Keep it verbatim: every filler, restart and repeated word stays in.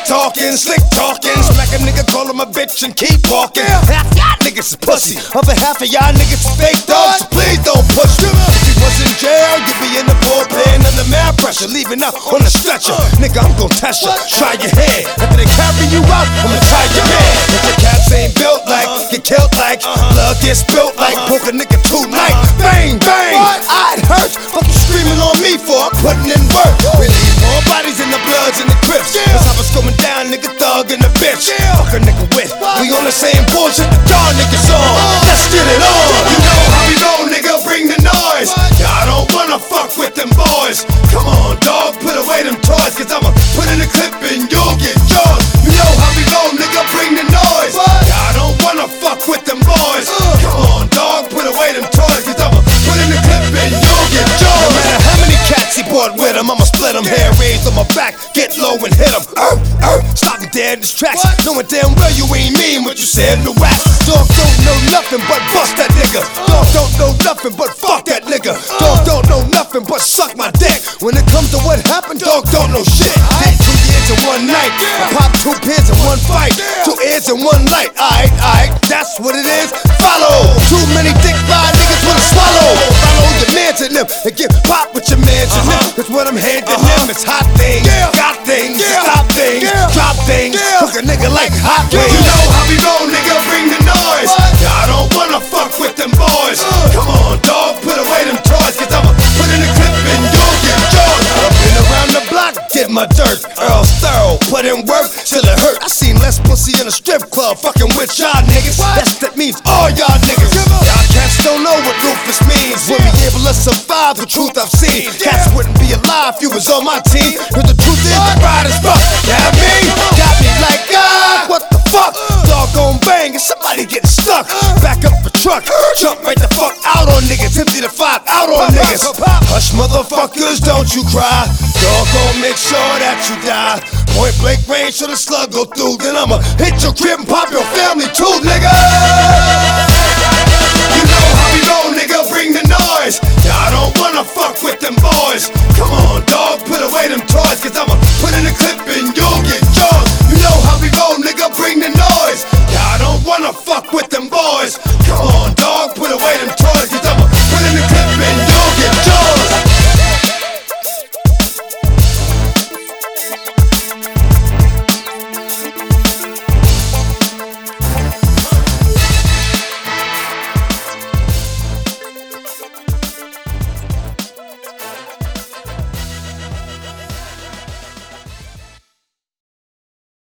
talking, slick talking. Smack a nigga, call him a bitch and keep walking. Half y'all niggas is pussy, other half of y'all niggas is fake dogs. So please don't push me. If you was in jail, you'd be in the bullpen under mad pressure, leaving out on the stretcher. Nigga, I'm gon' test ya, try your head. After they carry you out, I'ma tie your head. If the cats ain't built like, get killed like, blood gets spilled like, poke a nigga tonight. Bang, bang, I'd hurt. Fuck you screaming on me for putting in work. We leave more bodies in the bloods and the crips. That's how it's going down, nigga, thug and a bitch. Fuck a nigga with, we on the same bullshit that y'all niggas on. Let's get it on. You know how we go, nigga, bring the noise. Y'all don't wanna fuck with them boys. Come on, dog, put away them toys, cause I'ma put in a clip and you'll get yours. You know how we go, nigga, bring the noise. Y'all don't wanna fuck with them boys. Come on, dog, put away them toys, cause I'ma put in a clip and you'll get yours. No matter how many cats he brought with him, I'ma split him. Hair raised on my back, get low and hit him. Er, er, stop him dead in his tracks. Knowing damn well you ain't mean what you said in the wax. Dog don't know nothing but bust that nigga. Dog don't know nothing but fuck that nigga. Dog don't know nothing but suck my dick. When it comes to what happened, dog don't know shit. Did two years in one night, I popped two pins in one fight, two ears in one light. Aight, aight, that's what it is. Follow. Too many dick ride niggas wanna swallow. Follow your mans in them and get pop with your mans in them. Cause what I'm handing them is hot things, got things, stop things, drop things. Hook a nigga like hot wings. You know how we go, nigga, bring the noise. Y'all don't wanna fuck with them boys. Come on, dog, put away them toys, cause I'ma put in a clip and you'll get yours. I've been around the block, did my dirt. Earl thorough, put in work till it hurt. I seen less pussy in a strip club fucking with y'all niggas. That's that means all y'all niggas. Y'all cats don't know what Rufus means. Wouldn't be able to survive the truth I've seen. Cats wouldn't be alive if you was on my team. Cause the truth is the ride is fuck. Got me, got me like God, what the fuck? Doggone bang, and somebody getting stuck. Back up the truck, jump right the fuck out on niggas. Empty the five out on niggas. Hush motherfuckers, don't you cry. Doggone make sure that you die. Point blank range till the slug go through. Then I'ma hit your crib and pop your family too, nigga. You know how we go, nigga, bring the noise. Y'all don't wanna fuck with them boys. Come on, dog, put away them toys, cause I'ma put in a clip and you'll get yours. You know how we go, nigga, bring the noise. Y'all don't wanna fuck with